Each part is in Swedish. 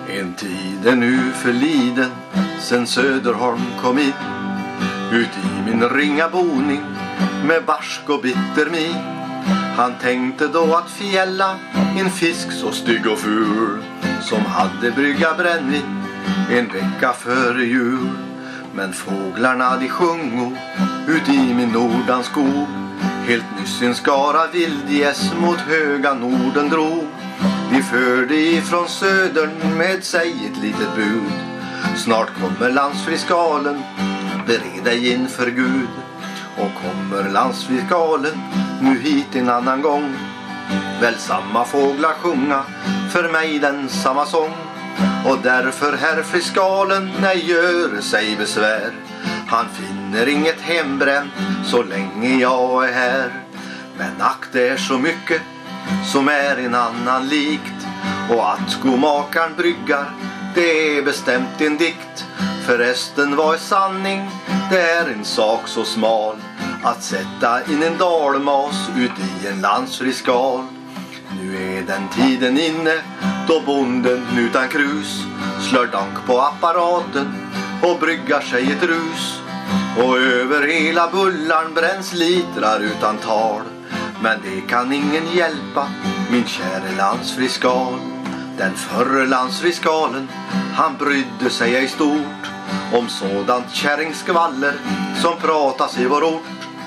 En tid är nu förliden sen Söderholm kom in, ut i min ringa boning med barsk och bitter min. Han tänkte då att fjälla en fisk så stygg och ful, som hade brygga brännvin en vecka före jul. Men fåglarna de sjungo ut i min Nordanskog, helt nyss en skara vildgäss mot höga Norden drog. De förde ifrån södern med sig ett litet bud, snart kommer landsfiskalen, bered dig inför Gud. Och kommer landsfiskalen nu hit en annan gång, väl samma fåglar sjunga för mig den samma sång. Och därför herr fiskalen nej gör sig besvär, han finner inget hembränt så länge jag är här. Men ack, det är så mycket som är en annan likt, och att skomakaren bryggar det är bestämt en dikt. Förresten vad är sanning, det är en sak så smal, att sätta in en dalmas ut i en landsfiskal. Nu är den tiden inne då bonden utan krus slår dank på apparaten och bryggar sig ett rus. Och över hela bullarn bränns litrar utan tal, men det kan ingen hjälpa min käre landsfiskal. Den förre landsfiskalen han brydde sig ej stort om sådant kärringskvaller som pratas i vår ort.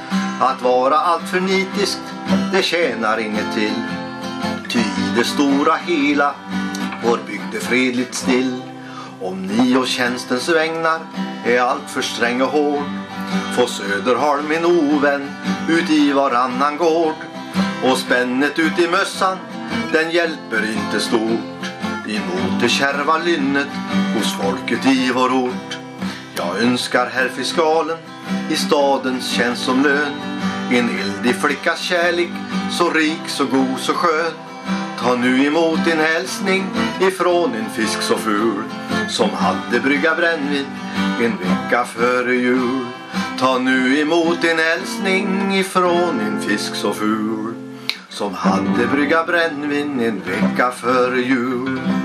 Att vara allt för nitiskt det tjänar inget till, ty i det stora hela vår bygd är fredligt still. Om ni och tjänstens vägnar är allt för sträng och hård, får Söderholm en ovän ut i varannan gård. Och spännet ut i mössan den hjälper inte stort emot det kärva lynnet hos folket i vår ort. Jag önskar herr fiskalen i stadens tjänst som lön en eldig flickas kärlek, så rik, så god, så skön. Ta nu emot en hälsning ifrån en fisk så ful, som hade brygga brännvin en vecka före jul. Ta nu emot en hälsning ifrån en fisk så ful, som hade brygga brännvin en vecka före jul.